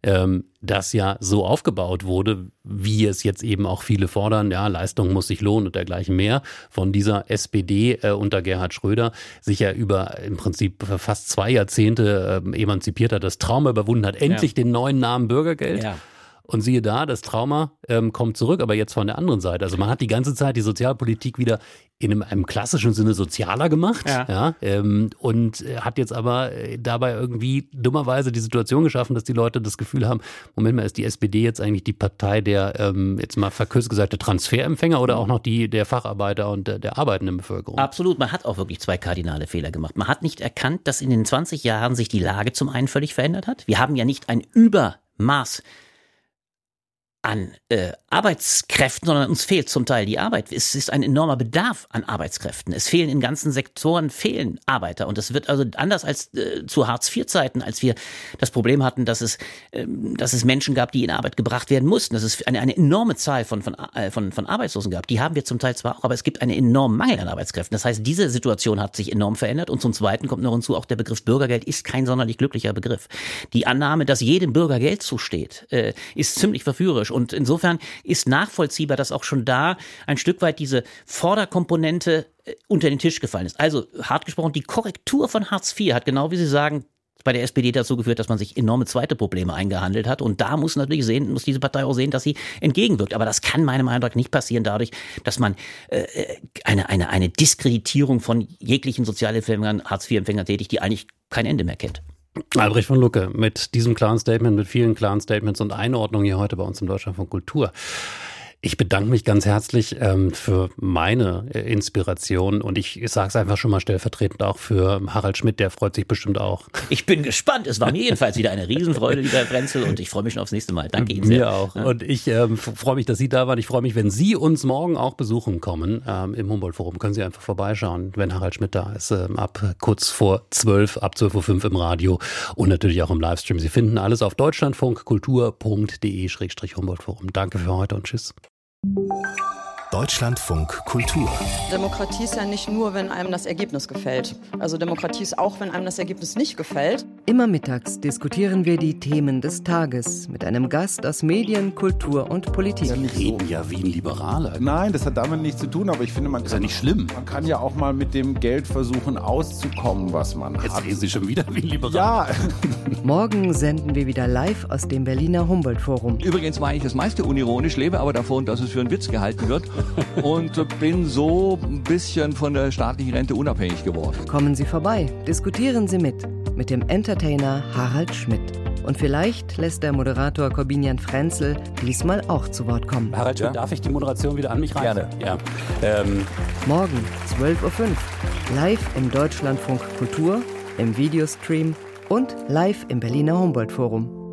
ähm, das ja so aufgebaut wurde, wie es jetzt eben auch viele fordern, ja, Leistung muss sich lohnen und dergleichen mehr, von dieser S P D äh, unter Gerhard Schröder sich ja über im Prinzip fast zwei Jahrzehnte äh, emanzipiert hat, das Trauma überwunden hat, endlich ja. den neuen Namen Bürgergeld. Ja. Und siehe da, das Trauma ähm, kommt zurück, aber jetzt von der anderen Seite. Also man hat die ganze Zeit die Sozialpolitik wieder in einem, einem klassischen Sinne sozialer gemacht, ja. Ja, ähm, und hat jetzt aber dabei irgendwie dummerweise die Situation geschaffen, dass die Leute das Gefühl haben, Moment mal, ist die S P D jetzt eigentlich die Partei der, ähm, jetzt mal verkürzt gesagt, der Transferempfänger oder auch noch die der Facharbeiter und der, der arbeitenden Bevölkerung? Absolut, man hat auch wirklich zwei kardinale Fehler gemacht. Man hat nicht erkannt, dass in den zwanzig Jahren sich die Lage zum einen völlig verändert hat. Wir haben ja nicht ein Übermaß an äh, Arbeitskräften, sondern uns fehlt zum Teil die Arbeit. Es ist ein enormer Bedarf an Arbeitskräften. Es fehlen in ganzen Sektoren fehlen Arbeiter. Und es wird also anders als äh, zu Hartz-vier-Zeiten, als wir das Problem hatten, dass es, äh, dass es Menschen gab, die in Arbeit gebracht werden mussten. Dass es eine, eine enorme Zahl von, von, äh, von, von Arbeitslosen gab. Die haben wir zum Teil zwar auch, aber es gibt einen enormen Mangel an Arbeitskräften. Das heißt, diese Situation hat sich enorm verändert. Und zum Zweiten kommt noch hinzu, auch der Begriff Bürgergeld ist kein sonderlich glücklicher Begriff. Die Annahme, dass jedem Bürger Geld zusteht, äh, ist ziemlich verführerisch. Und insofern ist nachvollziehbar, dass auch schon da ein Stück weit diese Vorderkomponente unter den Tisch gefallen ist. Also hart gesprochen, die Korrektur von Hartz vier hat, genau wie Sie sagen, bei der S P D dazu geführt, dass man sich enorme zweite Probleme eingehandelt hat. Und da muss natürlich sehen, muss diese Partei auch sehen, dass sie entgegenwirkt. Aber das kann meinem Eindruck nicht passieren dadurch, dass man äh, eine, eine, eine Diskreditierung von jeglichen Sozialhilfeempfängern, Hartz vier-Empfängern tätigt, die eigentlich kein Ende mehr kennt. Albrecht von Lucke mit diesem klaren Statement, mit vielen klaren Statements und Einordnungen hier heute bei uns im Deutschlandfunk Kultur. Ich bedanke mich ganz herzlich ähm, für meine äh, Inspiration und ich, ich sage es einfach schon mal stellvertretend auch für Harald Schmidt, der freut sich bestimmt auch. Ich bin gespannt. Es war mir jedenfalls wieder eine Riesenfreude, lieber Herr Frenzel, und ich freue mich schon aufs nächste Mal. Danke Ihnen sehr. Mir auch. Ja. Und ich ähm, freue mich, dass Sie da waren. Ich freue mich, wenn Sie uns morgen auch besuchen kommen ähm, im Humboldt-Forum. Können Sie einfach vorbeischauen, wenn Harald Schmidt da ist, ähm, ab kurz vor zwölf, ab zwölf Uhr fünf im Radio und natürlich auch im Livestream. Sie finden alles auf deutschlandfunkkultur punkt de Schrägstrich Humboldt-Forum. Danke für heute und tschüss. Deutschlandfunk Kultur. Demokratie ist ja nicht nur, wenn einem das Ergebnis gefällt. Also Demokratie ist auch, wenn einem das Ergebnis nicht gefällt. Immer mittags diskutieren wir die Themen des Tages mit einem Gast aus Medien, Kultur und Politik. Sie reden ja wie ein Liberaler. Nein, das hat damit nichts zu tun, aber ich finde, man ist kann, ja nicht schlimm. Man kann ja auch mal mit dem Geld versuchen auszukommen, was man Jetzt hat. reden Sie schon wieder wie ein Liberaler. Ja. Morgen senden wir wieder live aus dem Berliner Humboldt-Forum. Übrigens war ich das meiste unironisch, lebe aber davon, dass es für einen Witz gehalten wird. Und bin so ein bisschen von der staatlichen Rente unabhängig geworden. Kommen Sie vorbei, diskutieren Sie mit, mit dem Entertainer Harald Schmidt. Und vielleicht lässt der Moderator Corbinian Frenzel diesmal auch zu Wort kommen. Harald Schmidt, ja? Darf ich die Moderation wieder an mich reißen? Gerne. Ja. Ähm. Morgen, zwölf Uhr fünf, live im Deutschlandfunk Kultur, im Videostream und live im Berliner Humboldt-Forum.